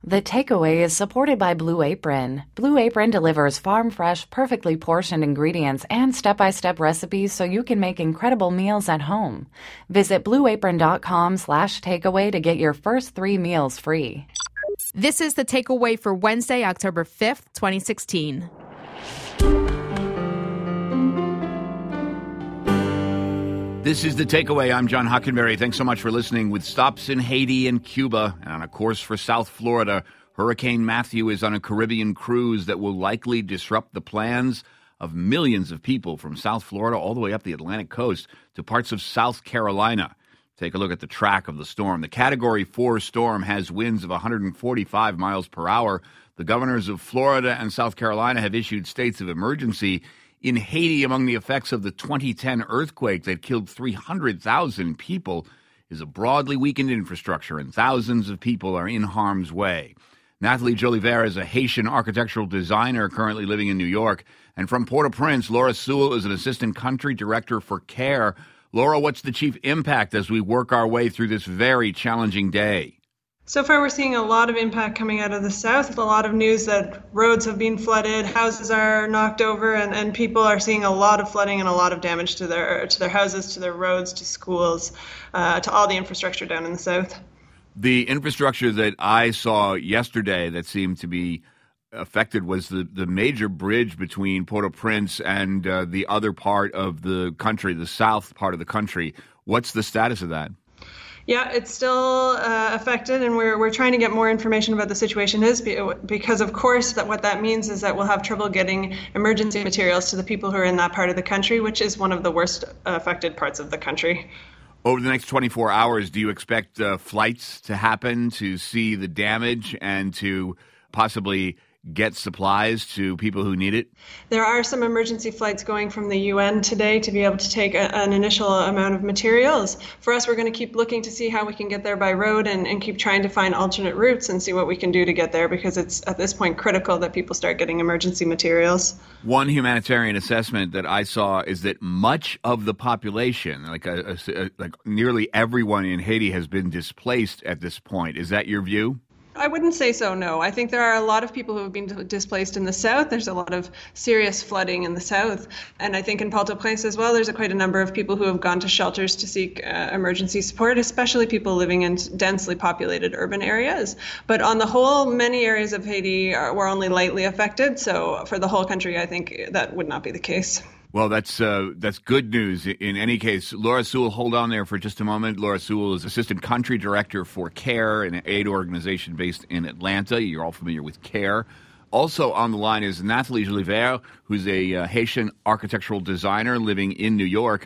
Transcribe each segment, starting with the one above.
The Takeaway is supported by Blue Apron. Blue Apron delivers farm-fresh, perfectly portioned ingredients and step-by-step recipes so you can make incredible meals at home. Visit blueapron.com/takeaway to get your first 3 meals free. This is The Takeaway for Wednesday, October 5th, 2016. This is The Takeaway. I'm John Hockenberry. Thanks so much for listening. With stops in Haiti and Cuba and on a course for South Florida, Hurricane Matthew is on a Caribbean cruise that will likely disrupt the plans of millions of people from South Florida all the way up the Atlantic coast to parts of South Carolina. Take a look at the track of the storm. The Category 4 storm has winds of 145 miles per hour. The governors of Florida and South Carolina have issued states of emergency. In Haiti, among the effects of the 2010 earthquake that killed 300,000 people is a broadly weakened infrastructure, and thousands of people are in harm's way. Nathalie Jolivet is a Haitian architectural designer currently living in New York. And from Port-au-Prince, Laura Sewell is an assistant country director for CARE. Laura, what's the chief impact as we work our way through this very challenging day? So far, we're seeing a lot of impact coming out of the south, a lot of news that roads have been flooded, houses are knocked over, and people are seeing a lot of flooding and a lot of damage to their houses, to their roads, to schools, to all the infrastructure down in the south. The infrastructure that I saw yesterday that seemed to be affected was the major bridge between Port-au-Prince and the other part of the country, the south part of the country. What's the status of that? Yeah, it's still affected, and we're trying to get more information about the situation because, of course, what that means is that we'll have trouble getting emergency materials to the people who are in that part of the country, which is one of the worst affected parts of the country. Over the next 24 hours, do you expect flights to happen to see the damage and to possibly get supplies to people who need it? There are some emergency flights going from the UN today to be able to take an initial amount of materials. For us, we're going to keep looking to see how we can get there by road and keep trying to find alternate routes and see what we can do to get there, because it's at this point critical that people start getting emergency materials. One humanitarian assessment that I saw is that much of the population, like nearly everyone in Haiti, has been displaced at this point. Is that your view? I wouldn't say so, no. I think there are a lot of people who have been displaced in the south. There's a lot of serious flooding in the south. And I think in Port-au-Prince as well, there's quite a number of people who have gone to shelters to seek emergency support, especially people living in densely populated urban areas. But on the whole, many areas of Haiti were only lightly affected. So for the whole country, I think that would not be the case. Well, that's good news. In any case, Laura Sewell, hold on there for just a moment. Laura Sewell is Assistant Country Director for CARE, an aid organization based in Atlanta. You're all familiar with CARE. Also on the line is Nathalie Jolivet, who's a Haitian architectural designer living in New York.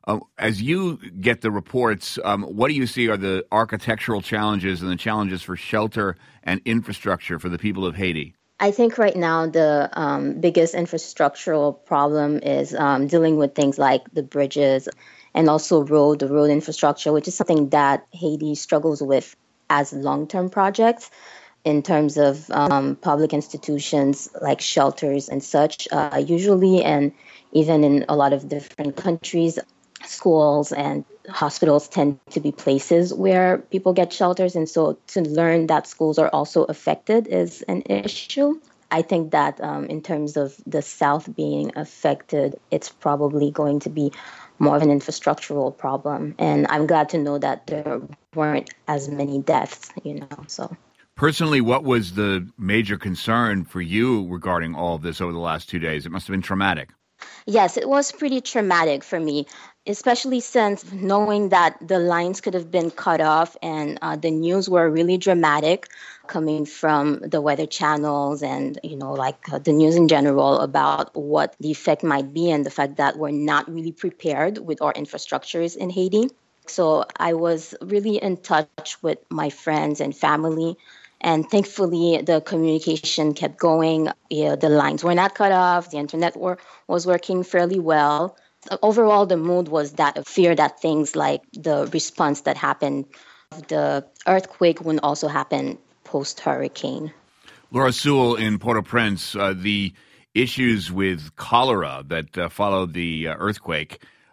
As you get the reports, what do you see are the architectural challenges and the challenges for shelter and infrastructure for the people of Haiti? I think right now the biggest infrastructural problem is dealing with things like the bridges and also the road infrastructure, which is something that Haiti struggles with as long-term projects in terms of public institutions like shelters and such. Usually, and even in a lot of different countries, schools and hospitals tend to be places where people get shelters. And so to learn that schools are also affected is an issue. I think that in terms of the South being affected, it's probably going to be more of an infrastructural problem. And I'm glad to know that there weren't as many deaths, so. Personally, what was the major concern for you regarding all of this over the last 2 days? It must have been traumatic. Yes, it was pretty traumatic for me, especially since knowing that the lines could have been cut off and the news were really dramatic coming from the weather channels and, the news in general about what the effect might be and the fact that we're not really prepared with our infrastructures in Haiti. So I was really in touch with my friends and family. And thankfully, the communication kept going. The lines were not cut off. The internet was working fairly well. Overall, the mood was that of fear that things like the response that happened, the earthquake would also happen post-hurricane. Laura Sewell in Port-au-Prince, the issues with cholera that followed the earthquake,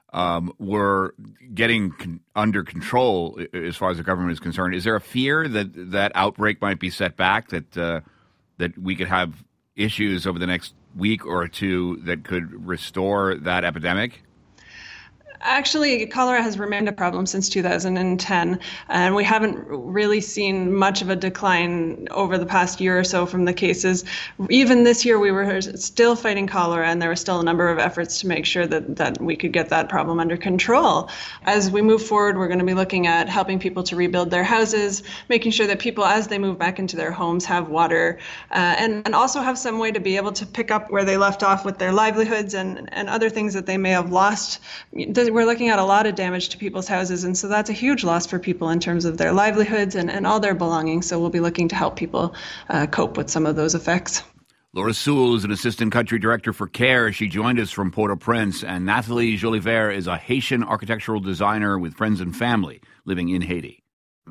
were getting under control as far as the government is concerned. Is there a fear that that outbreak might be set back, that we could have issues over the next week or two that could restore that epidemic? Actually, cholera has remained a problem since 2010, and we haven't really seen much of a decline over the past year or so from the cases. Even this year, we were still fighting cholera, and there were still a number of efforts to make sure that we could get that problem under control. As we move forward, we're going to be looking at helping people to rebuild their houses, making sure that people, as they move back into their homes, have water, and also have some way to be able to pick up where they left off with their livelihoods and other things that they may have lost. We're looking at a lot of damage to people's houses, and so that's a huge loss for people in terms of their livelihoods and all their belongings. So we'll be looking to help people cope with some of those effects. Laura Sewell is an assistant country director for CARE. She joined us from Port-au-Prince. And Nathalie Jolivet is a Haitian architectural designer with friends and family living in Haiti.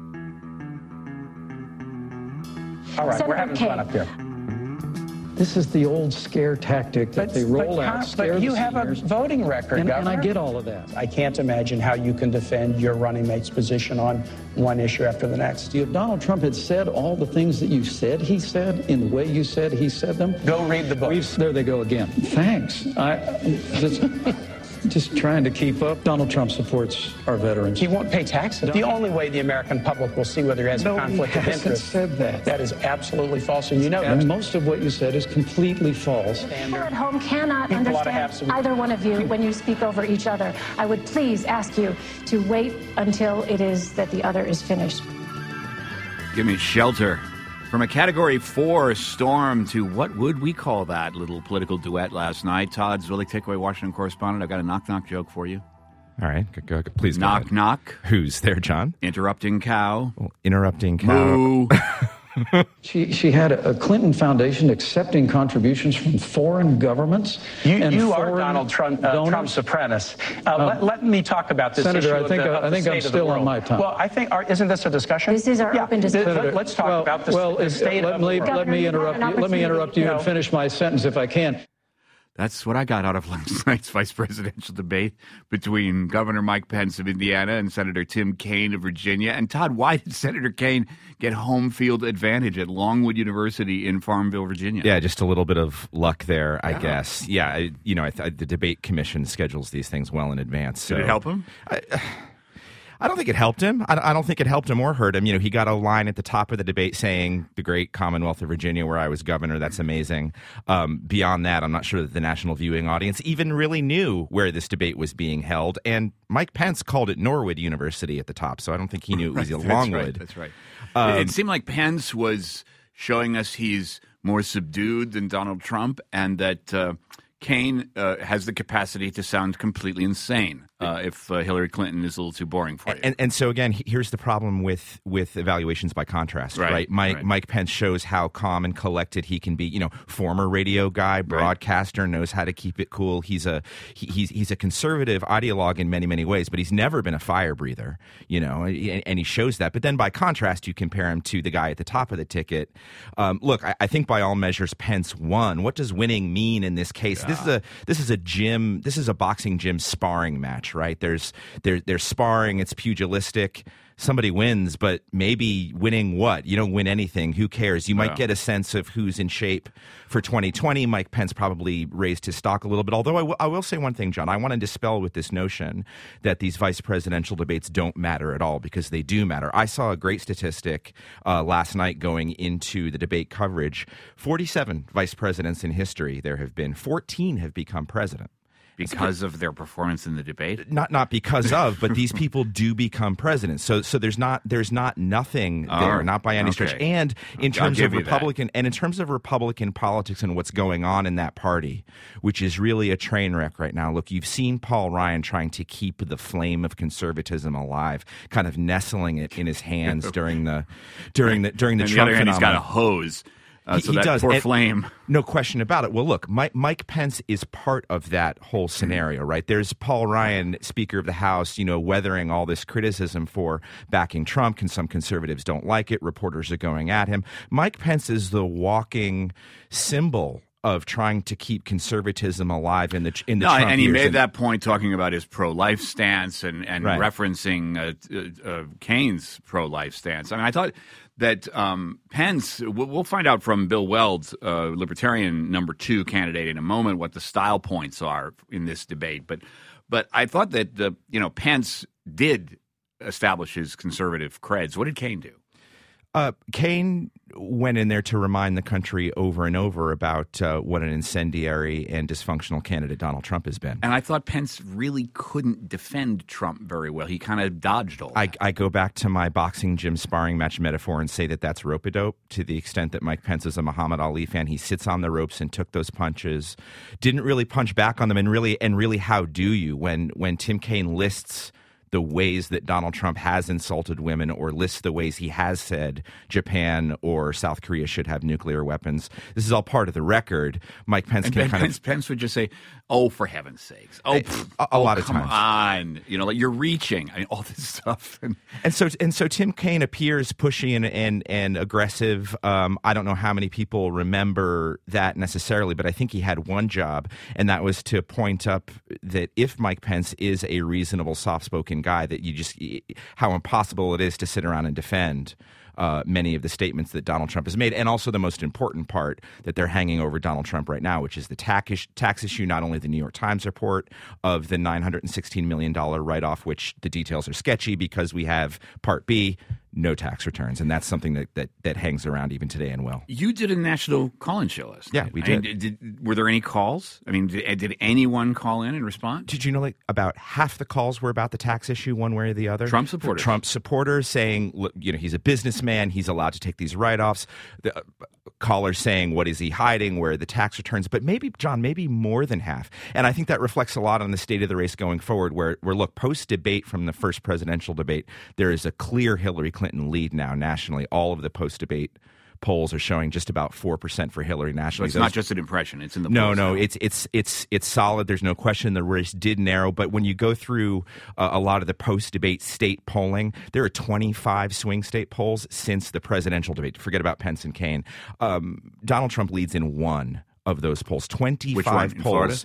All right, we're having fun up here. This is the old scare tactic that they roll out. But you have a voting record, and Governor. I get all of that. I can't imagine how you can defend your running mate's position on one issue after the next. If Donald Trump had said all the things that you said he said in the way you said he said them. Go read the book. There they go again. Thanks. Just trying to keep up. Donald Trump supports our veterans. He won't pay taxes. The only way the American public will see whether he has a conflict of interest. Said that. That is absolutely false, and you know and that. most of what you said is completely false. People at home cannot understand either one of you when you speak over each other. I would please ask you to wait until it is that the other is finished. Give me shelter. From a Category 4 storm to what would we call that little political duet last night? Todd Zwillich, Takeaway Washington correspondent. I've got a knock-knock joke for you. All right. Please go knock, ahead. Knock. Who's there, John? Interrupting cow. Well, interrupting cow. Moo. She had a Clinton Foundation accepting contributions from foreign governments. You are Donald Trump's apprentice. Let me talk about this Senator, issue. I think I'm still on my time. Well, isn't this a discussion? This is our open discussion. Let's talk about the state of the world. Let me interrupt you and finish my sentence if I can. That's what I got out of last night's vice presidential debate between Governor Mike Pence of Indiana and Senator Tim Kaine of Virginia. And Todd, why did Senator Kaine get home field advantage at Longwood University in Farmville, Virginia? Yeah, just a little bit of luck there, I guess. Yeah, the debate commission schedules these things well in advance. So. Did it help him? I don't think it helped him. I don't think it helped him or hurt him. He got a line at the top of the debate saying, the great Commonwealth of Virginia where I was governor, that's amazing. Beyond that, I'm not sure that the national viewing audience even really knew where this debate was being held. And Mike Pence called it Norwood University at the top, so I don't think he knew it was Longwood. That's right. It seemed like Pence was showing us he's more subdued than Donald Trump and that Kaine has the capacity to sound completely insane if Hillary Clinton is a little too boring for you. And so, again, here's the problem with evaluations by contrast, right? Mike Pence shows how calm and collected he can be. Former radio guy, broadcaster, knows how to keep it cool. He's a conservative ideologue in many, many ways, but he's never been a fire breather, and he shows that. But then by contrast, you compare him to the guy at the top of the ticket. Look, I think by all measures, Pence won. What does winning mean in this case? This is a boxing gym sparring match, right? There's sparring, it's pugilistic. Somebody wins, but maybe winning what? You don't win anything. Who cares? You might get a sense of who's in shape for 2020. Mike Pence probably raised his stock a little bit. Although I will say one thing, John. I want to dispel with this notion that these vice presidential debates don't matter at all, because they do matter. I saw a great statistic last night going into the debate coverage. 47 vice presidents in history there have been. 14 have become president. Because of their performance in the debate? Not because of, but these people do become presidents. So there's not nothing there, not by any stretch. And in terms of Republican politics and what's going on in that party, which is really a train wreck right now. Look, you've seen Paul Ryan trying to keep the flame of conservatism alive, kind of nestling it in his hands during the Trump phenomenon. He's got a hose. So that does. Poor flame. No question about it. Well, look, Mike Pence is part of that whole scenario, right? There's Paul Ryan, Speaker of the House, weathering all this criticism for backing Trump. Some conservatives don't like it. Reporters are going at him. Mike Pence is the walking symbol of trying to keep conservatism alive in the Trump and he years. made that point talking about his pro-life stance and right. referencing Kane's pro-life stance. I mean, I thought that Pence, we'll find out from Bill Weld, Libertarian number 2 candidate, in a moment what the style points are in this debate. But I thought that Pence did establish his conservative creds. What did Kane do? Kane went in there to remind the country over and over about what an incendiary and dysfunctional candidate Donald Trump has been. And I thought Pence really couldn't defend Trump very well. He kind of dodged all that. I go back to my boxing gym sparring match metaphor and say that that's rope-a-dope, to the extent that Mike Pence is a Muhammad Ali fan. He sits on the ropes and took those punches, didn't really punch back on them, and really how do you when Tim Kaine lists the ways that Donald Trump has insulted women, or lists the ways he has said Japan or South Korea should have nuclear weapons. This is all part of the record. Mike Pence Pence would just say, "Oh, for heaven's sakes!" A lot of times. Come on, like you're reaching. I mean, all this stuff. And so Tim Kaine appears pushy and aggressive. I don't know how many people remember that necessarily, but I think he had one job, and that was to point up that if Mike Pence is a reasonable, soft-spoken guy, that how impossible it is to sit around and defend many of the statements that Donald Trump has made, and also the most important part that they're hanging over Donald Trump right now, which is the tax issue. Not only the New York Times report of the $916 million write-off, which the details are sketchy because we have Part B, no tax returns, and that's something that hangs around even today and will. You did a national call-in show last night. Yeah, we did. I mean, were there any calls? I mean, did anyone call in and respond? Did you know about half the calls were about the tax issue one way or the other? Trump supporters. Trump supporters saying, look, he's a businessman, he's allowed to take these write-offs. The callers saying, what is he hiding? Where are the tax returns? But maybe, John, more than half. And I think that reflects a lot on the state of the race going forward, where look, post-debate from the first presidential debate, there is a clear Hillary Clinton lead now nationally. All of the post-debate polls are showing just about 4% for Hillary nationally. So it's not just an impression; it's in the polls. No, it's solid. There's no question the race did narrow. But when you go through a lot of the post-debate state polling, there are 25 swing state polls since the presidential debate. Forget about Pence and Kaine. Donald Trump leads in one of those polls. 25 Which one, polls.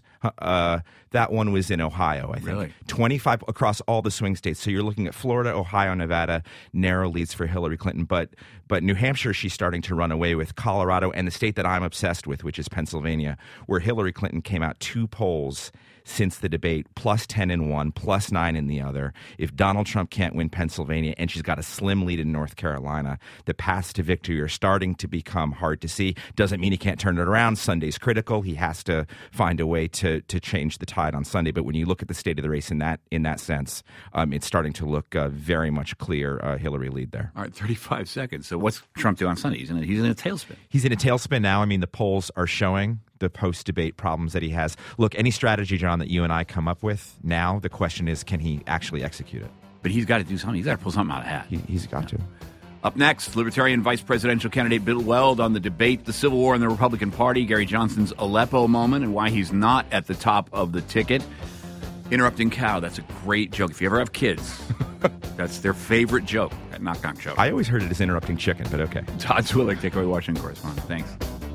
That one was in Ohio, I think. Really? 25 across all the swing states. So you're looking at Florida, Ohio, Nevada, narrow leads for Hillary Clinton. But New Hampshire, she's starting to run away with. Colorado, and the state that I'm obsessed with, which is Pennsylvania, where Hillary Clinton came out 2 polls since the debate, plus 10 in one, plus 9 in the other. If Donald Trump can't win Pennsylvania, and she's got a slim lead in North Carolina, the paths to victory are starting to become hard to see. Doesn't mean he can't turn it around. Sunday's critical. He has to find a way to change the tide on Sunday. But when you look at the state of the race in that sense, it's starting to look very much clear Hillary lead there. All right, 35 seconds. So what's Trump do on Sunday? He's in a tailspin. He's in a tailspin now. I mean, the polls are showing the post-debate problems that he has. Look, any strategy, John, that you and I come up with now, the question is, can he actually execute it? But he's got to do something. He's got to pull something out of the hat. He's got to. Up next, Libertarian Vice Presidential candidate Bill Weld on the debate, the Civil War in the Republican Party, Gary Johnson's Aleppo moment, and why he's not at the top of the ticket. Interrupting cow, that's a great joke. If you ever have kids, that's their favorite joke, that knock-knock joke. I always heard it as interrupting chicken, but okay. Todd Zwillig, Takeaway Washington correspondent. Thanks.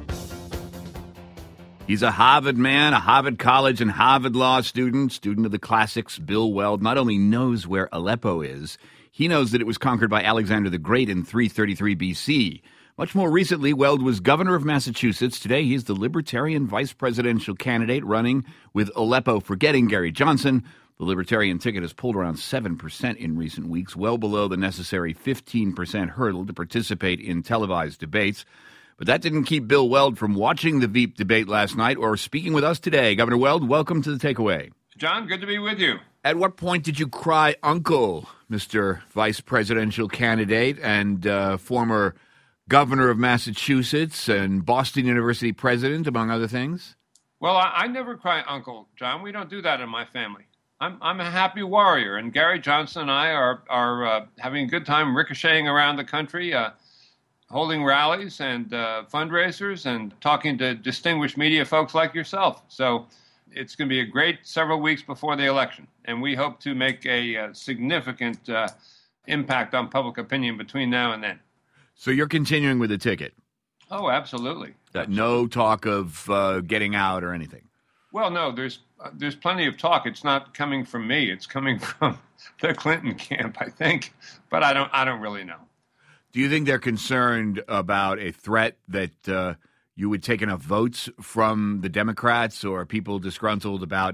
He's a Harvard man, a Harvard College and Harvard Law student of the classics. Bill Weld not only knows where Aleppo is, he knows that it was conquered by Alexander the Great in 333 BC. Much more recently, Weld was governor of Massachusetts. Today, he's the Libertarian vice presidential candidate running with Aleppo forgetting Gary Johnson. The Libertarian ticket has pulled around 7% in recent weeks, well below the necessary 15% hurdle to participate in televised debates. But that didn't keep Bill Weld from watching the Veep debate last night or speaking with us today. Governor Weld, welcome to the Takeaway. John, good to be with you. At what point did you cry uncle, Mr. Vice Presidential Candidate and former governor of Massachusetts and Boston University president, among other things? Well, I never cry uncle, John. We don't do that in my family. I'm a happy warrior, and Gary Johnson and I are having a good time ricocheting around the country, holding rallies and fundraisers and talking to distinguished media folks like yourself. So it's going to be a great several weeks before the election, and we hope to make a significant impact on public opinion between now and then. So you're continuing with the ticket? Oh, absolutely. No talk of getting out or anything. Well, no, there's plenty of talk. It's not coming from me. It's coming from the Clinton camp, I think. But I don't really know. Do you think they're concerned about a threat that you would take enough votes from the Democrats, or are people disgruntled about?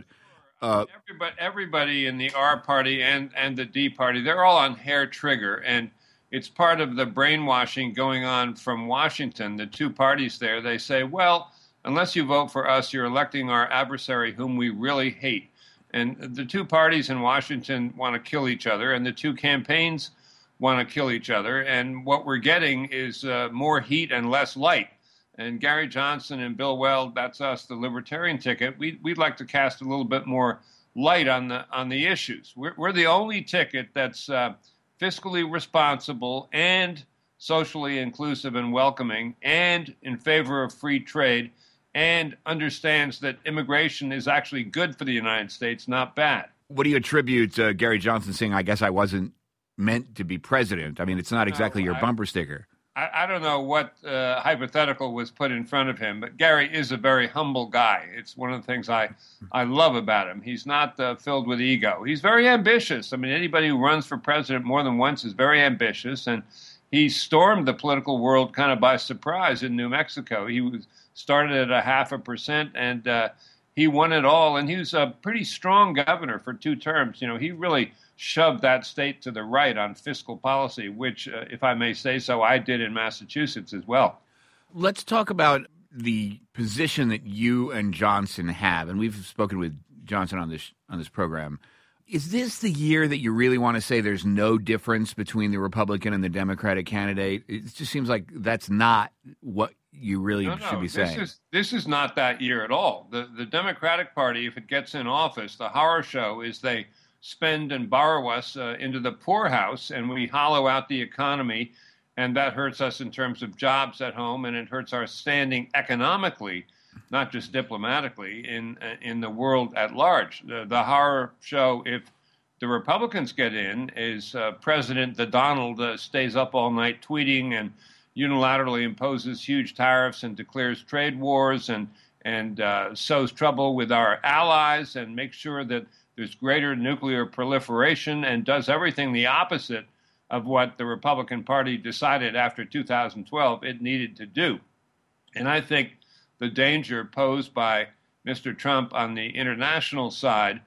Everybody in the R party and the D party, they're all on hair trigger, and it's part of the brainwashing going on from Washington. The two parties there, they say, well, unless you vote for us, you're electing our adversary whom we really hate. And the two parties in Washington want to kill each other, and the two campaigns want to kill each other. And what we're getting is more heat and less light. And Gary Johnson and Bill Weld, that's us, the Libertarian ticket. We'd like to cast a little bit more light on the issues. We're the only ticket that's fiscally responsible and socially inclusive and welcoming and in favor of free trade and understands that immigration is actually good for the United States, not bad. What do you attribute Gary Johnson saying, I guess I wasn't meant to be president? I mean, it's not exactly your bumper sticker. I don't know what hypothetical was put in front of him, but Gary is a very humble guy. It's one of the things I love about him. He's not filled with ego. He's very ambitious. I mean, anybody who runs for president more than once is very ambitious, and he stormed the political world kind of by surprise in New Mexico. He started at 0.5%, and he won it all, and he was a pretty strong governor for 2 terms. You know, he really shoved that state to the right on fiscal policy, which, if I may say so, I did in Massachusetts as well. Let's talk about the position that you and Johnson have, and we've spoken with Johnson on this program. Is this the year that you really want to say there's no difference between the Republican and the Democratic candidate? It just seems like that's not what you really should be saying. This is not that year at all. The Democratic Party, if it gets in office, the horror show is they spend and borrow us into the poorhouse, and we hollow out the economy, and that hurts us in terms of jobs at home, and it hurts our standing economically, not just diplomatically, in the world at large. The horror show, if the Republicans get in, is President the Donald stays up all night tweeting and unilaterally imposes huge tariffs and declares trade wars and sows trouble with our allies and makes sure that there's greater nuclear proliferation and does everything the opposite of what the Republican Party decided after 2012 it needed to do. And I think the danger posed by Mr. Trump on the international side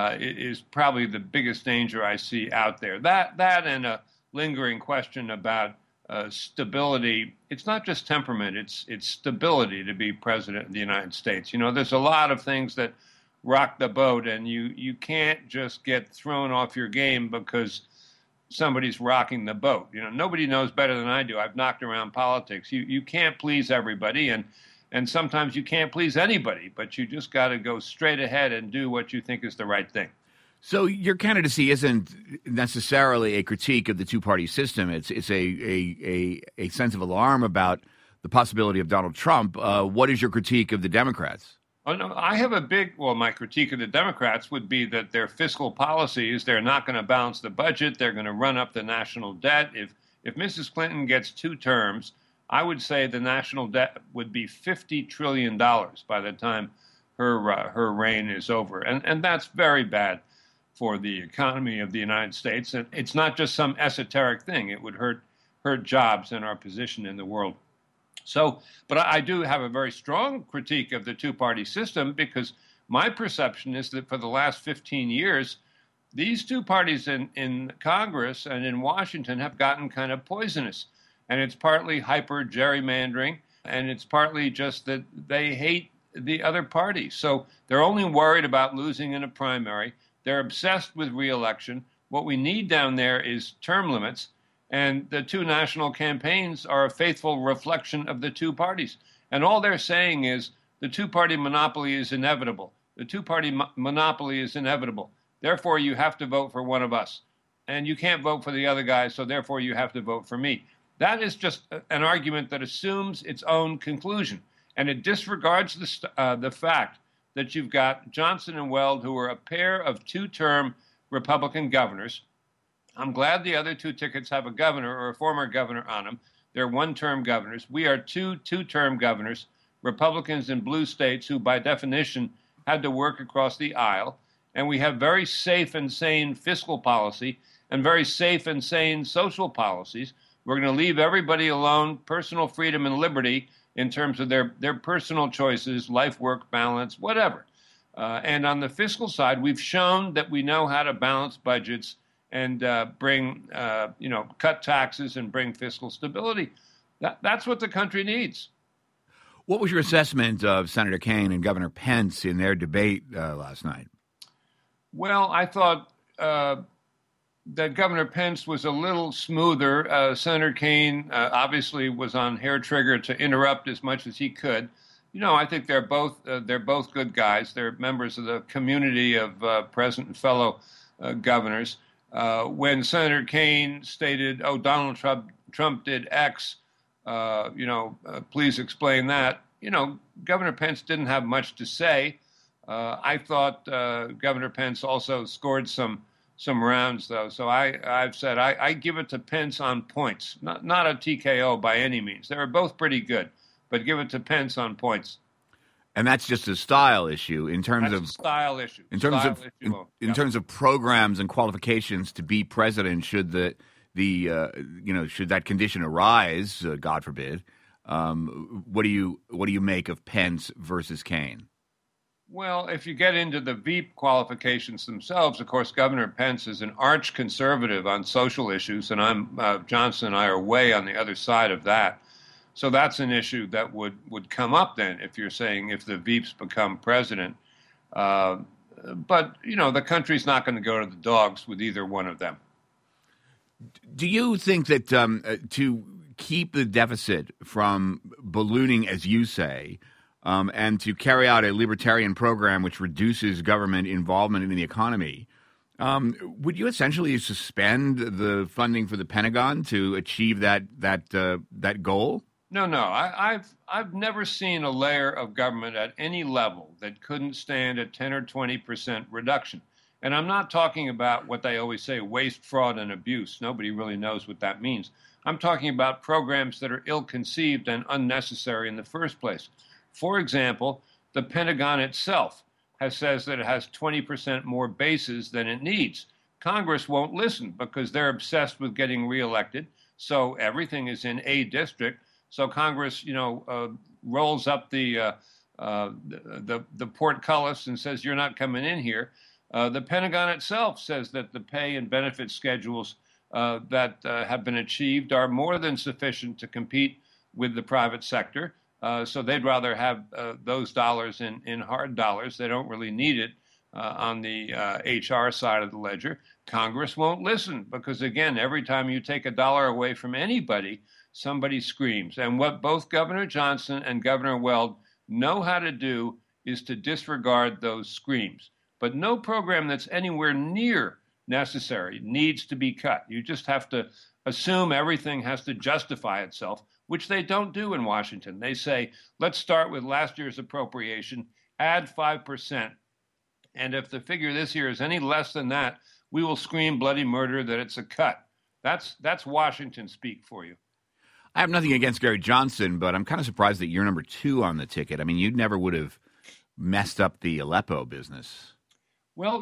is probably the biggest danger I see out there. That and a lingering question about stability. It's not just temperament, it's stability to be president of the United States. You know, there's a lot of things that rock the boat, and you can't just get thrown off your game because somebody's rocking the boat. You know, nobody knows better than I do. I've knocked around politics. You can't please everybody, and sometimes you can't please anybody, but you just got to go straight ahead and do what you think is the right thing. So your candidacy isn't necessarily a critique of the two-party system. It's a sense of alarm about the possibility of Donald Trump. What is your critique of the Democrats? Oh, no, I have my critique of the Democrats would be that their fiscal policies, they're not going to balance the budget. They're going to run up the national debt. If Mrs. Clinton gets 2 terms, I would say the national debt would be $50 trillion by the time her reign is over. And that's very bad for the economy of the United States. And it's not just some esoteric thing. It would hurt jobs and our position in the world. So, but I do have a very strong critique of the two-party system because my perception is that for the last 15 years, these two parties in Congress and in Washington have gotten kind of poisonous. And it's partly hyper gerrymandering, and it's partly just that they hate the other party. So they're only worried about losing in a primary. They're obsessed with re-election. What we need down there is term limits. And the two national campaigns are a faithful reflection of the two parties. And all they're saying is the two-party monopoly is inevitable. The two-party monopoly is inevitable. Therefore, you have to vote for one of us. And you can't vote for the other guy, so therefore you have to vote for me. That is just an argument that assumes its own conclusion. And it disregards the fact that you've got Johnson and Weld, who are a pair of 2-term Republican governors. I'm glad the other 2 tickets have a governor or a former governor on them, They're one-term governors. We are two-term governors, Republicans in blue states who, by definition, had to work across the aisle. And we have very safe and sane fiscal policy and very safe and sane social policies. We're going to leave everybody alone, personal freedom and liberty in terms of their personal choices, life-work balance, whatever. And on the fiscal side, we've shown that we know how to balance budgets and cut taxes and bring fiscal stability. That's what the country needs. What was your assessment of Senator Kaine and Governor Pence in their debate last night? Well, I thought that Governor Pence was a little smoother. Senator Kaine obviously was on hair trigger to interrupt as much as he could. I think they're both good guys. They're members of the community of present and fellow governors. When Senator Kaine stated, "Oh, Donald Trump did X," please explain that. Governor Pence didn't have much to say. I thought Governor Pence also scored some rounds, though. So I've said I give it to Pence on points, not a TKO by any means. They were both pretty good, but give it to Pence on points. And that's just a style issue in terms of style issue. In terms of programs and qualifications to be president, should should that condition arise, God forbid, what do you make of Pence versus Kaine? Well, if you get into the Veep qualifications themselves, of course, Governor Pence is an arch conservative on social issues, and Johnson and I are way on the other side of that. So that's an issue that would come up then if you're saying if the Veeps become president. But, the country's not going to go to the dogs with either one of them. Do you think that to keep the deficit from ballooning, as you say, and to carry out a libertarian program which reduces government involvement in the economy, would you essentially suspend the funding for the Pentagon to achieve that goal? No. I've never seen a layer of government at any level that couldn't stand a 10 or 20% reduction. And I'm not talking about what they always say, waste, fraud, and abuse. Nobody really knows what that means. I'm talking about programs that are ill-conceived and unnecessary in the first place. For example, the Pentagon itself says that it has 20% more bases than it needs. Congress won't listen because they're obsessed with getting reelected. So everything is in a district. So Congress, rolls up the portcullis and says, "You're not coming in here." The Pentagon itself says that the pay and benefit schedules that have been achieved are more than sufficient to compete with the private sector. So they'd rather have those dollars in hard dollars. They don't really need it on the HR side of the ledger. Congress won't listen because, again, every time you take a dollar away from anybody, somebody screams. And what both Governor Johnson and Governor Weld know how to do is to disregard those screams. But no program that's anywhere near necessary needs to be cut. You just have to assume everything has to justify itself, which they don't do in Washington. They say, let's start with last year's appropriation, add 5%. And if the figure this year is any less than that, we will scream bloody murder that it's a cut. That's Washington speak for you. I have nothing against Gary Johnson, but I'm kind of surprised that you're number 2 on the ticket. I mean, you never would have messed up the Aleppo business. Well,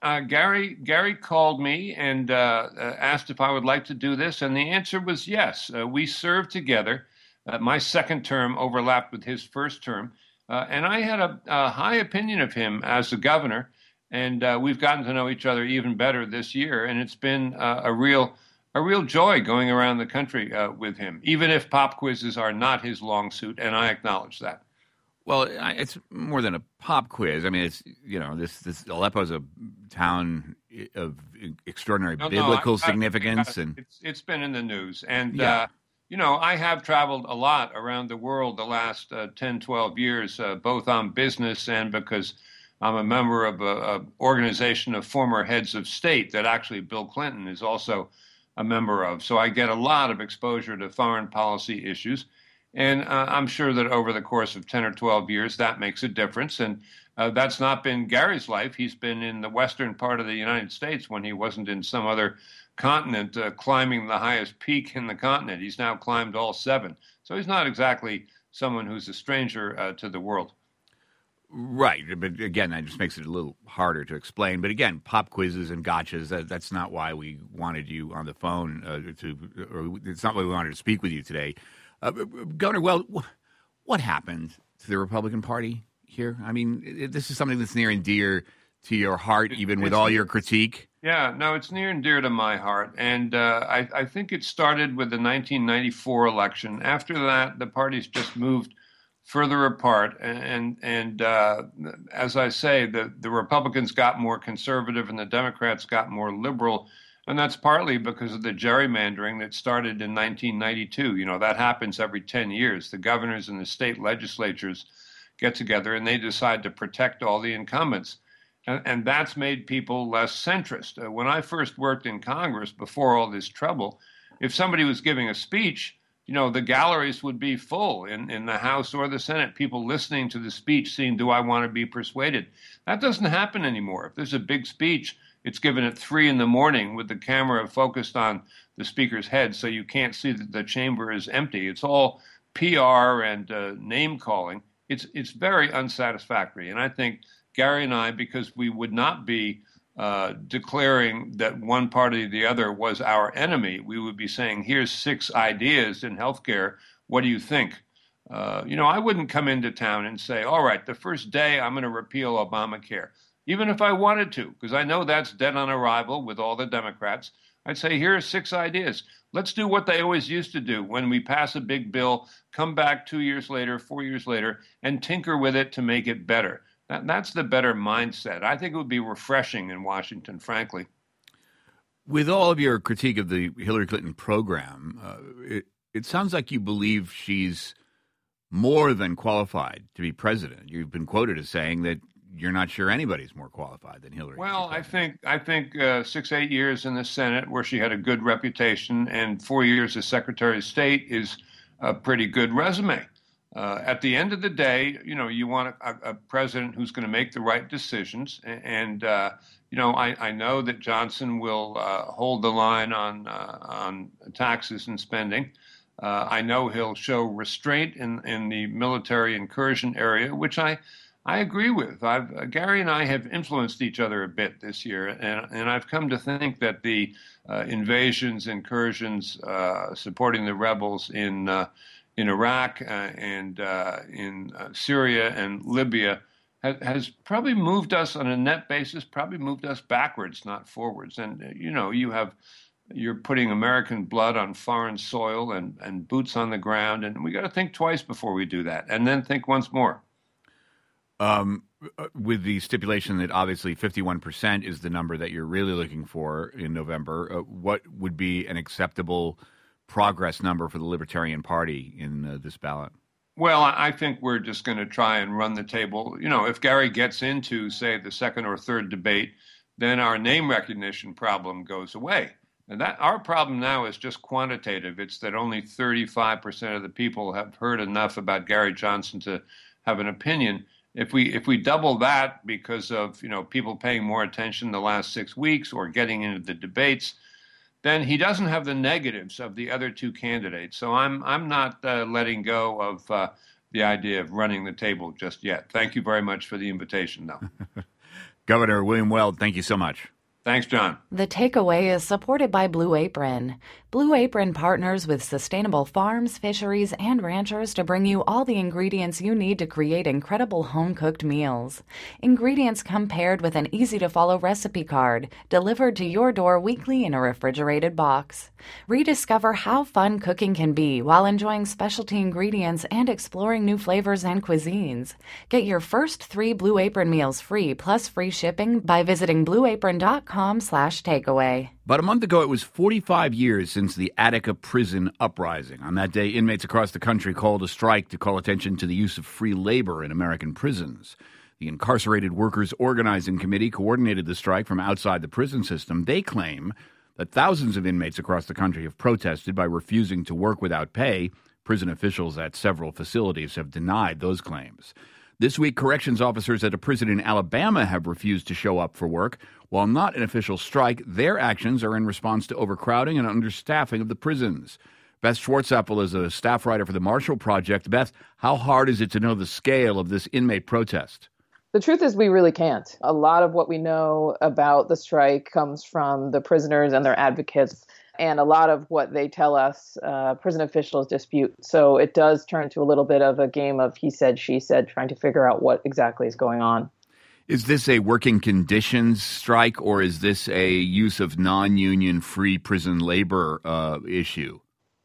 Gary called me and asked if I would like to do this, and the answer was yes. We served together. My second term overlapped with his first term, and I had a high opinion of him as a governor, and we've gotten to know each other even better this year, and it's been a real joy going around the country with him, even if pop quizzes are not his long suit, and I acknowledge that. Well, it's more than a pop quiz. I mean, it's, this Aleppo is a town of extraordinary biblical significance. And it's been in the news. And, I have traveled a lot around the world the last 10, 12 years, both on business and because I'm a member of an organization of former heads of state that actually Bill Clinton is also a member of. So I get a lot of exposure to foreign policy issues. And I'm sure that over the course of 10 or 12 years, that makes a difference. And that's not been Gary's life. He's been in the western part of the United States when he wasn't in some other continent, climbing the highest peak in the continent. He's now climbed all 7. So he's not exactly someone who's a stranger to the world. Right. But again, that just makes it a little harder to explain. But again, pop quizzes and gotchas, that's not why we wanted you on the phone or it's not why we wanted to speak with you today. Governor, well, what happened to the Republican Party here? I mean, this is something that's near and dear to your heart, even with all your critique. Yeah, no, it's near and dear to my heart. And I think it started with the 1994 election. After that, the parties just moved further apart. And as I say, the Republicans got more conservative and the Democrats got more liberal. And that's partly because of the gerrymandering that started in 1992. You know, that happens every 10 years. The governors and the state legislatures get together and they decide to protect all the incumbents. And that's made people less centrist. When I first worked in Congress before all this trouble, if somebody was giving a speech, you know, the galleries would be full in the House or the Senate, people listening to the speech, seeing, do I want to be persuaded? That doesn't happen anymore. If there's a big speech, it's given at 3 a.m. with the camera focused on the speaker's head, so you can't see that the chamber is empty. It's all PR and name calling. It's very unsatisfactory. And I think Gary and I, because we would not be declaring that one party or the other was our enemy, we would be saying, here's 6 ideas in healthcare. What do you think? I wouldn't come into town and say, all right, the first day I'm going to repeal Obamacare, even if I wanted to, because I know that's dead on arrival with all the Democrats. I'd say, here are 6 ideas. Let's do what they always used to do. When we pass a big bill, come back 2 years later, 4 years later, and tinker with it to make it better. That's the better mindset. I think it would be refreshing in Washington, frankly. With all of your critique of the Hillary Clinton program, it sounds like you believe she's more than qualified to be president. You've been quoted as saying that you're not sure anybody's more qualified than Hillary. Well, I think 6-8 years in the Senate where she had a good reputation and 4 years as Secretary of State is a pretty good resume. At the end of the day, you want a president who's going to make the right decisions. And I know that Johnson will hold the line on taxes and spending. I know he'll show restraint in the military incursion area, which I agree with. Gary and I have influenced each other a bit this year, and I've come to think that the invasions, incursions, supporting the rebels in Iraq and in Syria and Libya has probably moved us on a net basis, probably moved us backwards, not forwards. And, you're putting American blood on foreign soil and boots on the ground. And we got to think twice before we do that and then think once more. With the stipulation that obviously 51% is the number that you're really looking for in November, what would be an acceptable progress number for the Libertarian Party in this ballot? Well, I think we're just going to try and run the table. If Gary gets into, say, the second or third debate, then our name recognition problem goes away. And that our problem now is just quantitative. It's that only 35% of the people have heard enough about Gary Johnson to have an opinion. If we double that because of people paying more attention the last 6 weeks or getting into the debates, then he doesn't have the negatives of the other 2 candidates. So I'm not letting go of the idea of running the table just yet. Thank you very much for the invitation, though. Governor William Weld, thank you so much. Thanks, John. The Takeaway is supported by Blue Apron. Blue Apron partners with sustainable farms, fisheries, and ranchers to bring you all the ingredients you need to create incredible home-cooked meals. Ingredients come paired with an easy-to-follow recipe card, delivered to your door weekly in a refrigerated box. Rediscover how fun cooking can be while enjoying specialty ingredients and exploring new flavors and cuisines. Get your first 3 Blue Apron meals free plus free shipping by visiting blueapron.com/takeaway. About a month ago, it was 45 years since the Attica prison uprising. On that day, inmates across the country called a strike to call attention to the use of free labor in American prisons. The Incarcerated Workers Organizing Committee coordinated the strike from outside the prison system. They claim that thousands of inmates across the country have protested by refusing to work without pay. Prison officials at several facilities have denied those claims. This week, corrections officers at a prison in Alabama have refused to show up for work. While not an official strike, their actions are in response to overcrowding and understaffing of the prisons. Beth Schwartzapfel is a staff writer for the Marshall Project. Beth, how hard is it to know the scale of this inmate protest? The truth is we really can't. A lot of what we know about the strike comes from the prisoners and their advocates, and a lot of what they tell us, prison officials dispute. So it does turn to a little bit of a game of he said, she said, trying to figure out what exactly is going on. Is this a working conditions strike, or is this a use of non-union free prison labor issue?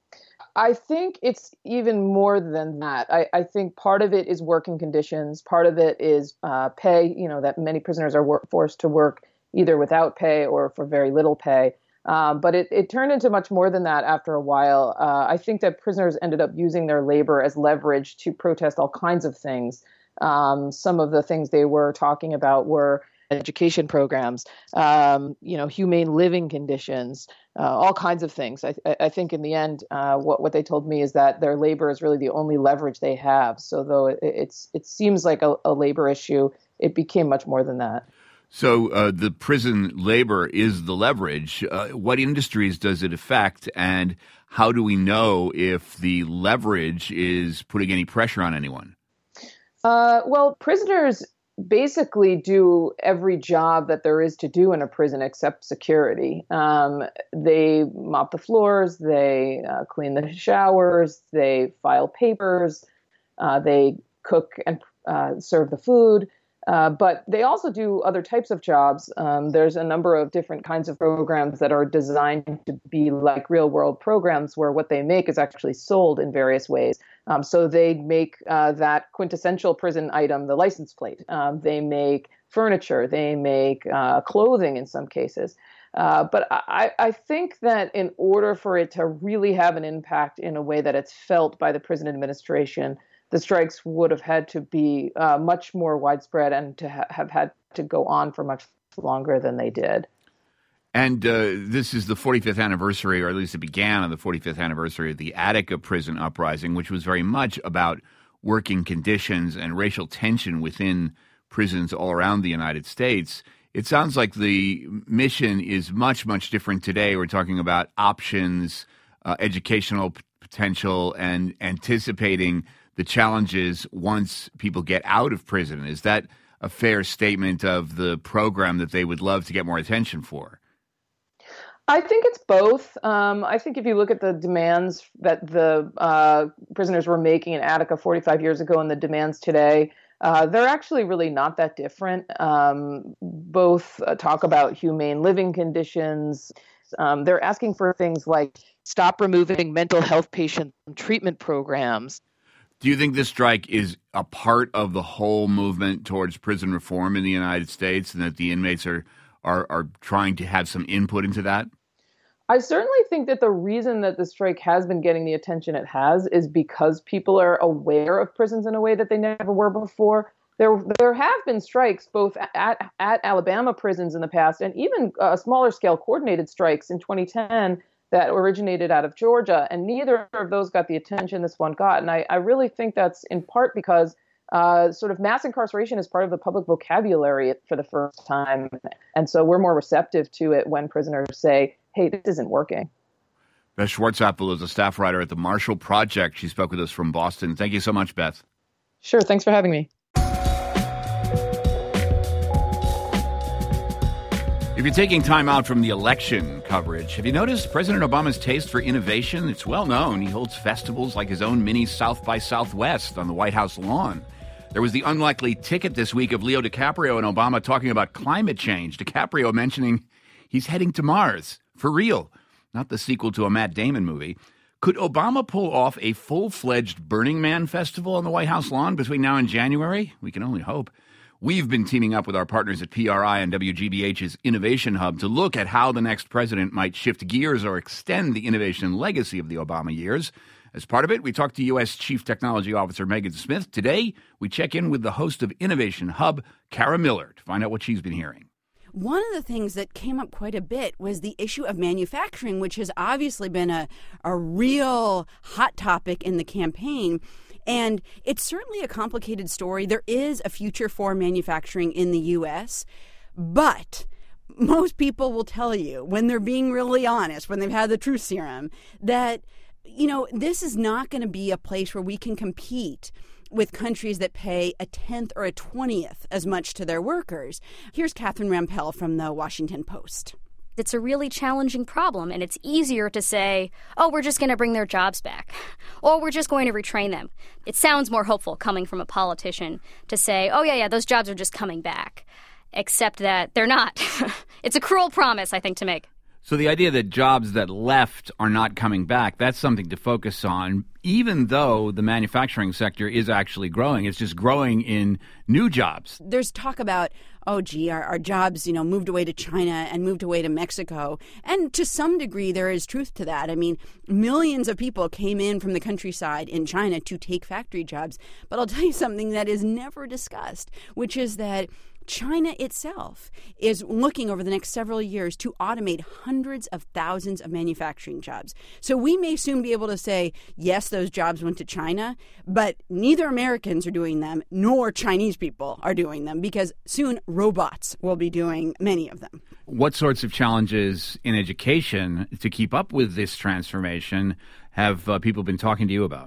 I think it's even more than that. I think part of it is working conditions. Part of it is pay, that many prisoners are forced to work either without pay or for very little pay. But it turned into much more than that after a while. I think that prisoners ended up using their labor as leverage to protest all kinds of things. Some of the things they were talking about were education programs, humane living conditions, all kinds of things. I think in the end, what they told me is that their labor is really the only leverage they have. So though it seems like a labor issue, it became much more than that. So the prison labor is the leverage. What industries does it affect, and how do we know if the leverage is putting any pressure on anyone? Well, prisoners basically do every job that there is to do in a prison except security. They mop the floors, they clean the showers, they file papers, they cook and serve the food. But they also do other types of jobs. There's a number of different kinds of programs that are designed to be like real world programs where what they make is actually sold in various ways. So they make that quintessential prison item, the license plate. They make furniture. They make clothing in some cases. But I think that in order for it to really have an impact in a way that it's felt by the prison administration, the strikes would have had to be much more widespread and to have had to go on for much longer than they did. And this is the 45th anniversary, or at least it began on the 45th anniversary of the Attica prison uprising, which was very much about working conditions and racial tension within prisons all around the United States. It sounds like the mission is much, much different today. We're talking about options, educational potential, and anticipating the challenges once people get out of prison. Is that a fair statement of the program that they would love to get more attention for? I think it's both. I think if you look at the demands that the prisoners were making in Attica 45 years ago and the demands today, they're actually really not that different. Both talk about humane living conditions. They're asking for things like stop removing mental health patient treatment programs. Do you think this strike is a part of the whole movement towards prison reform in the United States, and that the inmates are trying to have some input into that? I certainly think that the reason that the strike has been getting the attention it has is because people are aware of prisons in a way that they never were before. There have been strikes both at Alabama prisons in the past and even smaller scale coordinated strikes in 2010 that originated out of Georgia, and neither of those got the attention this one got. And I really think that's in part because sort of mass incarceration is part of the public vocabulary for the first time. And so we're more receptive to it when prisoners say, hey, this isn't working. Beth Schwartzapfel is a staff writer at the Marshall Project. She spoke with us from Boston. Thank you so much, Beth. Sure. Thanks for having me. If you're taking time out from the election coverage, have you noticed President Obama's taste for innovation? It's well known. He holds festivals like his own mini South by Southwest on the White House lawn. There was the unlikely ticket this week of Leo DiCaprio and Obama talking about climate change. DiCaprio mentioning he's heading to Mars, for real, not the sequel to a Matt Damon movie. Could Obama pull off a full-fledged Burning Man festival on the White House lawn between now and January? We can only hope. We've been teaming up with our partners at PRI and WGBH's Innovation Hub to look at how the next president might shift gears or extend the innovation legacy of the Obama years. As part of it, we talked to U.S. Chief Technology Officer Megan Smith. Today, we check in with the host of Innovation Hub, Kara Miller, to find out what she's been hearing. One of the things that came up quite a bit was the issue of manufacturing, which has obviously been a real hot topic in the campaign. And it's certainly a complicated story. There is a future for manufacturing in the U.S., but most people will tell you, when they're being really honest, when they've had the truth serum, that, this is not going to be a place where we can compete with countries that pay a 10th or a 20th as much to their workers. Here's Catherine Rampell from the Washington Post. It's a really challenging problem, and it's easier to say, oh, we're just going to bring their jobs back, or we're just going to retrain them. It sounds more hopeful coming from a politician to say, oh, yeah, those jobs are just coming back, except that they're not. It's a cruel promise, I think, to make. So the idea that jobs that left are not coming back, that's something to focus on, even though the manufacturing sector is actually growing. It's just growing in new jobs. There's talk about, our jobs, moved away to China and moved away to Mexico. And to some degree, there is truth to that. I mean, millions of people came in from the countryside in China to take factory jobs. But I'll tell you something that is never discussed, which is that China itself is looking over the next several years to automate hundreds of thousands of manufacturing jobs. So we may soon be able to say, yes, those jobs went to China, but neither Americans are doing them nor Chinese people are doing them, because soon robots will be doing many of them. What sorts of challenges in education to keep up with this transformation have people been talking to you about?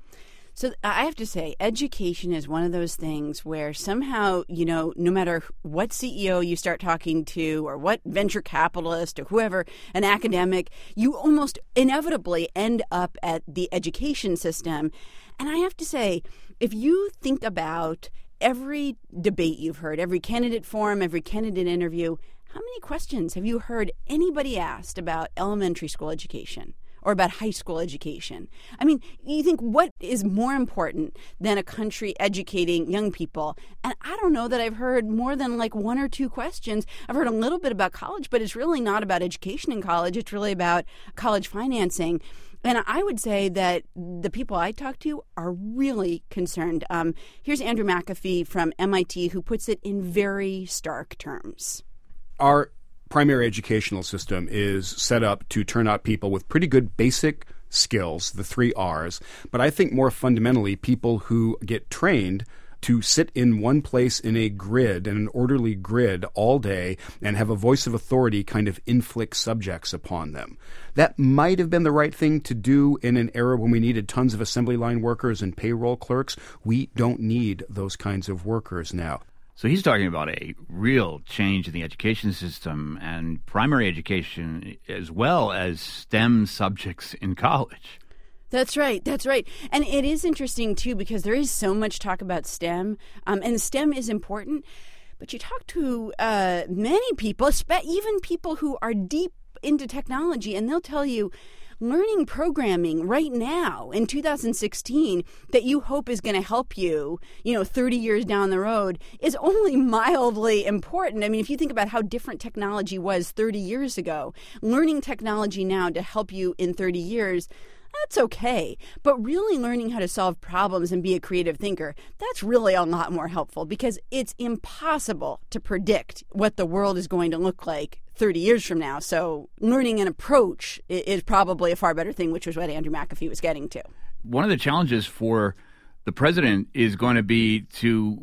So I have to say, education is one of those things where somehow, no matter what CEO you start talking to or what venture capitalist or whoever, an academic, you almost inevitably end up at the education system. And I have to say, if you think about every debate you've heard, every candidate forum, every candidate interview, how many questions have you heard anybody asked about elementary school education? Or about high school education? I mean, you think, what is more important than a country educating young people? And I don't know that I've heard more than like one or two questions. I've heard a little bit about college, but it's really not about education in college. It's really about college financing. And I would say that the people I talk to are really concerned. Here's Andrew McAfee from MIT, who puts it in very stark terms. Our primary educational system is set up to turn out people with pretty good basic skills, the 3 R's, but I think more fundamentally people who get trained to sit in one place in a grid, in an orderly grid all day, and have a voice of authority kind of inflict subjects upon them. That might have been the right thing to do in an era when we needed tons of assembly line workers and payroll clerks. We don't need those kinds of workers now. So he's talking about a real change in the education system and primary education as well as STEM subjects in college. That's right. And it is interesting, too, because there is so much talk about STEM, and STEM is important. But you talk to many people, even people who are deep into technology, and they'll tell you learning programming right now in 2016 that you hope is going to help you, 30 years down the road is only mildly important. I mean, if you think about how different technology was 30 years ago, learning technology now to help you in 30 years, that's okay. But really learning how to solve problems and be a creative thinker, that's really a lot more helpful, because it's impossible to predict what the world is going to look like 30 years from now. So learning an approach is probably a far better thing, which was what Andrew McAfee was getting to. One of the challenges for the president is going to be to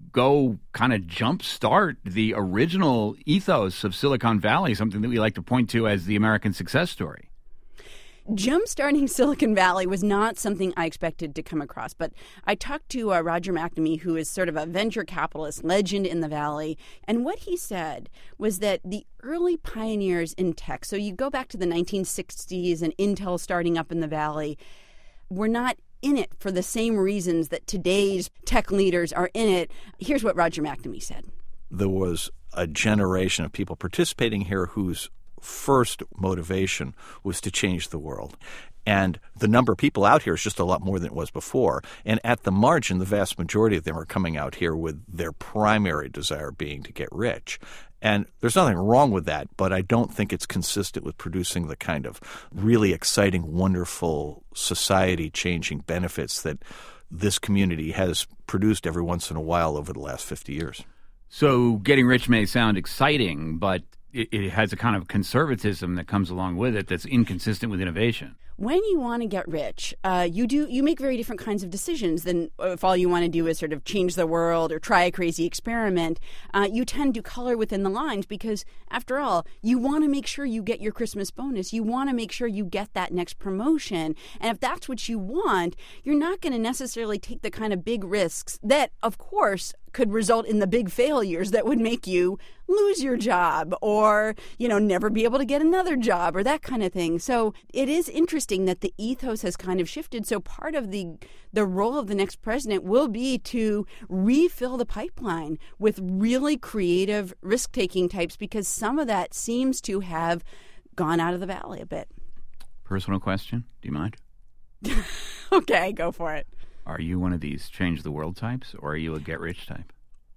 go kind of jumpstart the original ethos of Silicon Valley, something that we like to point to as the American success story. Jump-starting Silicon Valley was not something I expected to come across, but I talked to Roger McNamee, who is sort of a venture capitalist legend in the Valley, and what he said was that the early pioneers in tech, so you go back to the 1960s and Intel starting up in the Valley, were not in it for the same reasons that today's tech leaders are in it. Here's what Roger McNamee said. There was a generation of people participating here whose first motivation was to change the world. And the number of people out here is just a lot more than it was before. And at the margin, the vast majority of them are coming out here with their primary desire being to get rich. And there's nothing wrong with that, but I don't think it's consistent with producing the kind of really exciting, wonderful, society-changing benefits that this community has produced every once in a while over the last 50 years. So getting rich may sound exciting, but it has a kind of conservatism that comes along with it that's inconsistent with innovation. when you want to get rich, you make very different kinds of decisions than if all you want to do is sort of change the world or try a crazy experiment. You tend to color within the lines because, after all, you want to make sure you get your Christmas bonus. You want to make sure you get that next promotion. And if that's what you want, you're not going to necessarily take the kind of big risks that, of course, could result in the big failures that would make you lose your job or, never be able to get another job or that kind of thing. So it is interesting that the ethos has kind of shifted. So part of the role of the next president will be to refill the pipeline with really creative risk-taking types because some of that seems to have gone out of the valley a bit. Personal question. Do you mind? Okay, go for it. Are you one of these change the world types, or are you a get-rich type?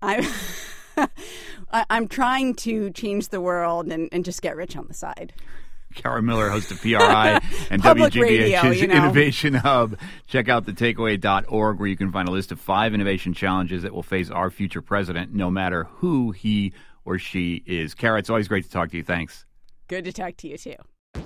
I'm trying to change the world and just get rich on the side. Kara Miller, host of PRI and WGBH's Innovation Hub. Check out thetakeaway.org, where you can find a list of 5 innovation challenges that will face our future president, no matter who he or she is. Kara, it's always great to talk to you. Thanks. Good to talk to you, too.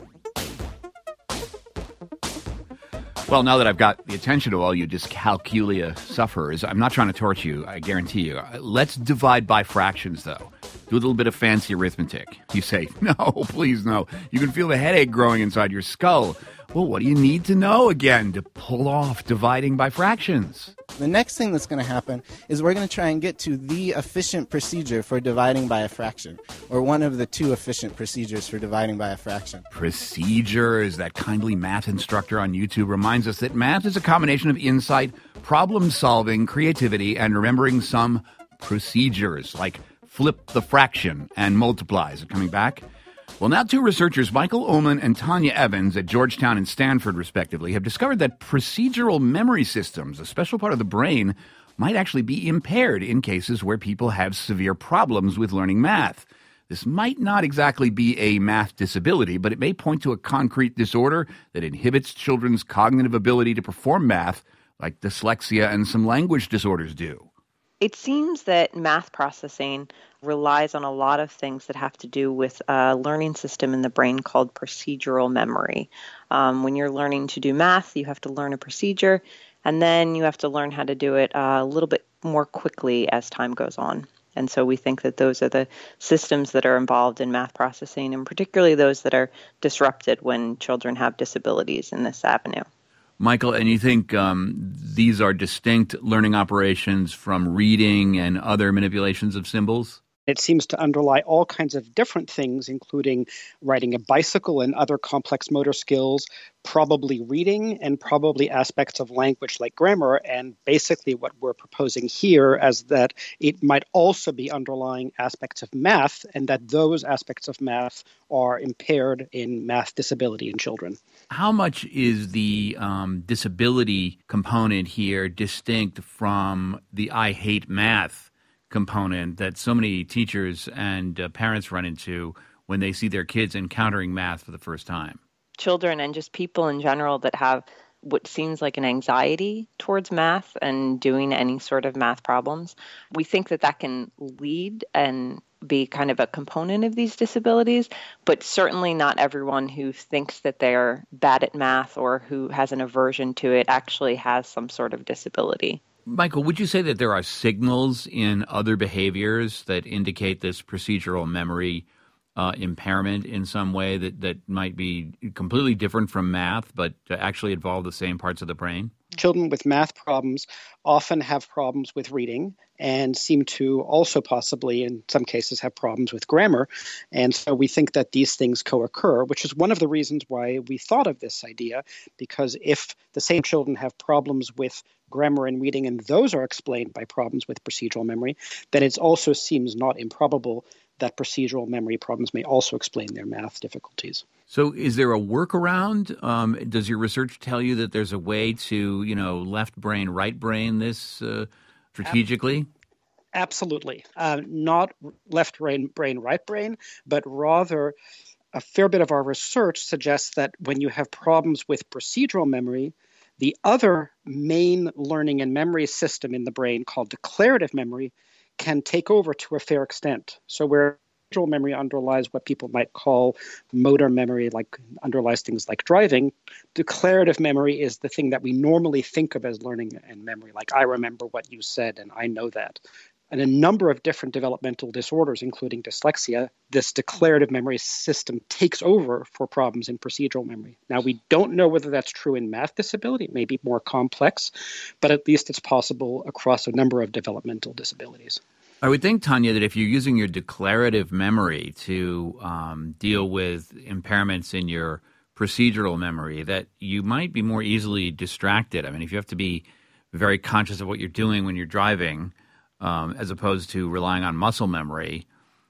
Well, now that I've got the attention of all you dyscalculia sufferers, I'm not trying to torture you, I guarantee you. Let's divide by fractions, though. Do a little bit of fancy arithmetic. You say, no, please no. You can feel the headache growing inside your skull. Well, what do you need to know again to pull off dividing by fractions? The next thing that's going to happen is we're going to try and get to the efficient procedure for dividing by a fraction, or one of the 2 efficient procedures for dividing by a fraction. Procedures. That kindly math instructor on YouTube reminds us that math is a combination of insight, problem-solving, creativity, and remembering some procedures, like flip the fraction and multiply. Is it coming back? Well, now 2 researchers, Michael Ullman and Tanya Evans at Georgetown and Stanford, respectively, have discovered that procedural memory systems, a special part of the brain, might actually be impaired in cases where people have severe problems with learning math. This might not exactly be a math disability, but it may point to a concrete disorder that inhibits children's cognitive ability to perform math, like dyslexia and some language disorders do. It seems that math processing relies on a lot of things that have to do with a learning system in the brain called procedural memory. When you're learning to do math, you have to learn a procedure, and then you have to learn how to do it a little bit more quickly as time goes on. And so we think that those are the systems that are involved in math processing, and particularly those that are disrupted when children have disabilities in this avenue. Michael, and you think these are distinct learning operations from reading and other manipulations of symbols? It seems to underlie all kinds of different things, including riding a bicycle and other complex motor skills, probably reading, and probably aspects of language like grammar. And basically what we're proposing here is that it might also be underlying aspects of math, and that those aspects of math are impaired in math disability in children. How much is the disability component here distinct from the I hate math component that so many teachers and parents run into when they see their kids encountering math for the first time? Children and just people in general that have what seems like an anxiety towards math and doing any sort of math problems, we think that that can lead and be kind of a component of these disabilities, but certainly not everyone who thinks that they're bad at math or who has an aversion to it actually has some sort of disability. Michael, would you say that there are signals in other behaviors that indicate this procedural memory impairment in some way that might be completely different from math, but actually involve the same parts of the brain? Children with math problems often have problems with reading and seem to also possibly, in some cases, have problems with grammar. And so we think that these things co-occur, which is one of the reasons why we thought of this idea, because if the same children have problems with grammar and reading, and those are explained by problems with procedural memory, then it also seems not improbable that procedural memory problems may also explain their math difficulties. So is there a workaround? Does your research tell you that there's a way to, left brain, right brain this strategically? Absolutely. Not left brain, right brain, but rather a fair bit of our research suggests that when you have problems with procedural memory, the other main learning and memory system in the brain called declarative memory can take over to a fair extent. So where Visual memory underlies what people might call motor memory, like underlies things like driving. Declarative memory is the thing that we normally think of as learning and memory, like I remember what you said and I know that. And a number of different developmental disorders, including dyslexia, this declarative memory system takes over for problems in procedural memory. Now, we don't know whether that's true in math disability. It may be more complex, but at least it's possible across a number of developmental disabilities. I would think, Tanya, that if you're using your declarative memory to deal with impairments in your procedural memory, that you might be more easily distracted. I mean, if you have to be very conscious of what you're doing when you're driving, as opposed to relying on muscle memory,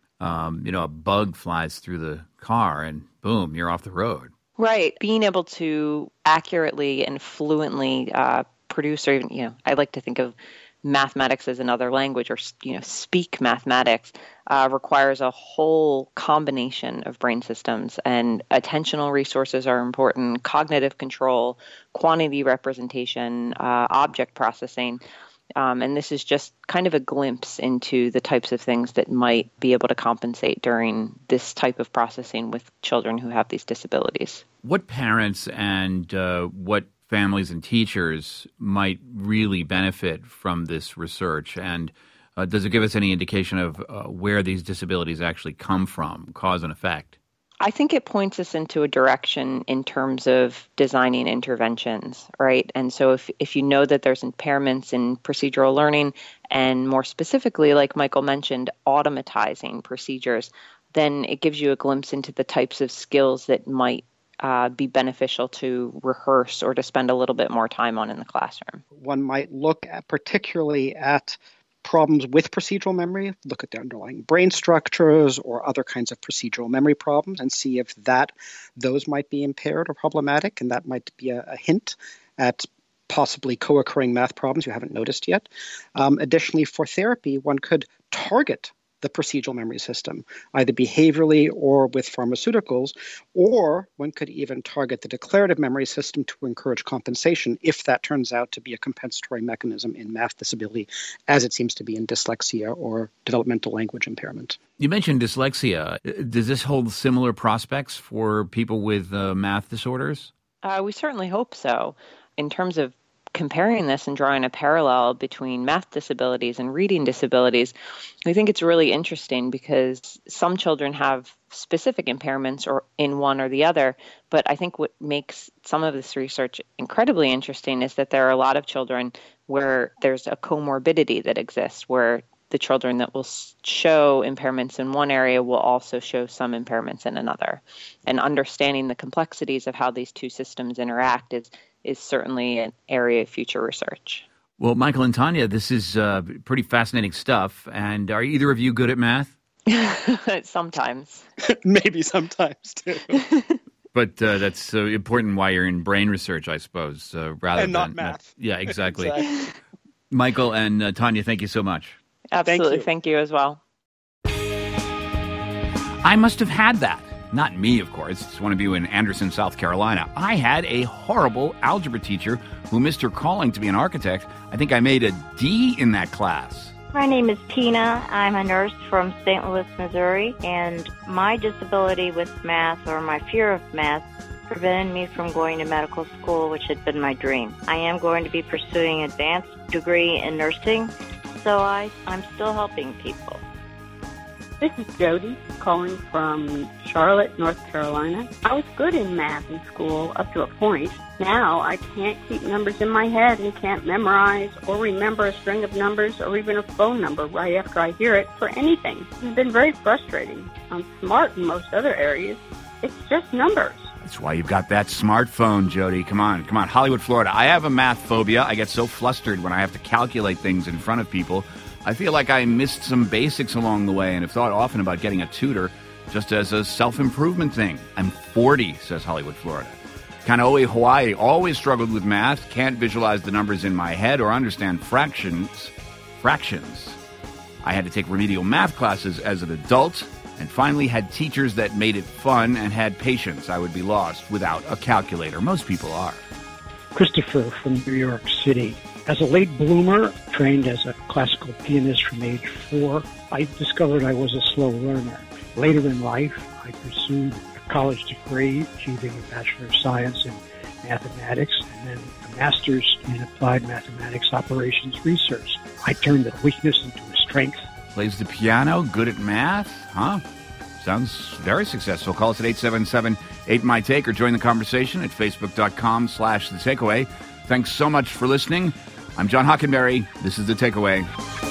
a bug flies through the car and boom, you're off the road. Right. Being able to accurately and fluently produce, or even, I like to think of mathematics as another language, or speak mathematics, requires a whole combination of brain systems, and attentional resources are important, cognitive control, quantity representation, object processing. And this is just kind of a glimpse into the types of things that might be able to compensate during this type of processing with children who have these disabilities. What parents and what families and teachers might really benefit from this research? And does it give us any indication of where these disabilities actually come from, cause and effect? I think it points us into a direction in terms of designing interventions, right? And so if you know that there's impairments in procedural learning, and more specifically, like Michael mentioned, automatizing procedures, then it gives you a glimpse into the types of skills that might be beneficial to rehearse or to spend a little bit more time on in the classroom. One might look at particularly at problems with procedural memory, look at the underlying brain structures or other kinds of procedural memory problems and see if those might be impaired or problematic, and that might be a hint at possibly co-occurring math problems you haven't noticed yet. Additionally, for therapy, one could target the procedural memory system, either behaviorally or with pharmaceuticals, or one could even target the declarative memory system to encourage compensation if that turns out to be a compensatory mechanism in math disability, as it seems to be in dyslexia or developmental language impairment. You mentioned dyslexia. Does this hold similar prospects for people with math disorders? We certainly hope so. In terms of comparing this and drawing a parallel between math disabilities and reading disabilities, I think it's really interesting because some children have specific impairments or in one or the other. But I think what makes some of this research incredibly interesting is that there are a lot of children where there's a comorbidity that exists, where the children that will show impairments in one area will also show some impairments in another. And understanding the complexities of how these two systems interact is certainly an area of future research. Well, Michael and Tanya, this is pretty fascinating stuff. And are either of you good at math? Sometimes. Maybe sometimes, too. But that's important why you're in brain research, I suppose, rather and than not math. Yeah, exactly. Michael and Tanya, thank you so much. Absolutely. Thank you as well. I must have had that. Not me, of course. It's one of you in Anderson, South Carolina. I had a horrible algebra teacher who missed her calling to be an architect. I think I made a D in that class. My name is Tina. I'm a nurse from St. Louis, Missouri, and my disability with math, or my fear of math, prevented me from going to medical school, which had been my dream. I am going to be pursuing an advanced degree in nursing, so I'm still helping people. This is Jody calling from Charlotte, North Carolina. I was good in math in school up to a point. Now I can't keep numbers in my head and can't memorize or remember a string of numbers or even a phone number right after I hear it for anything. It's been very frustrating. I'm smart in most other areas. It's just numbers. That's why you've got that smartphone, Jody. Come on. Hollywood, Florida. I have a math phobia. I get so flustered when I have to calculate things in front of people. I feel like I missed some basics along the way and have thought often about getting a tutor just as a self-improvement thing. I'm 40, says Hollywood, Florida. Kanaoe, Hawaii. Always struggled with math. Can't visualize the numbers in my head or understand fractions. I had to take remedial math classes as an adult and finally had teachers that made it fun and had patience. I would be lost without a calculator. Most people are. Christopher from New York City. As a late bloomer, trained as a classical pianist from age 4, I discovered I was a slow learner. Later in life, I pursued a college degree, achieving a Bachelor of Science in Mathematics, and then a Master's in Applied Mathematics Operations Research. I turned a weakness into a strength. Plays the piano, good at math, huh? Sounds very successful. Call us at 877-8MY-TAKE or join the conversation at facebook.com/The Takeaway. Thanks so much for listening. I'm John Hockenberry. This is The Takeaway.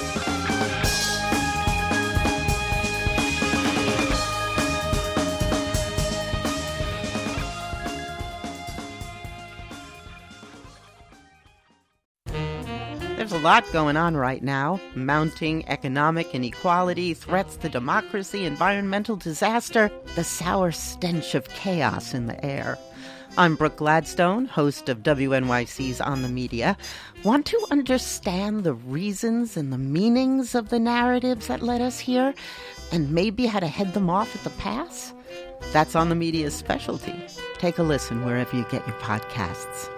There's a lot going on right now. Mounting economic inequality, threats to democracy, environmental disaster, the sour stench of chaos in the air. I'm Brooke Gladstone, host of WNYC's On the Media. Want to understand the reasons and the meanings of the narratives that led us here, and maybe how to head them off at the pass? That's On the Media's specialty. Take a listen wherever you get your podcasts.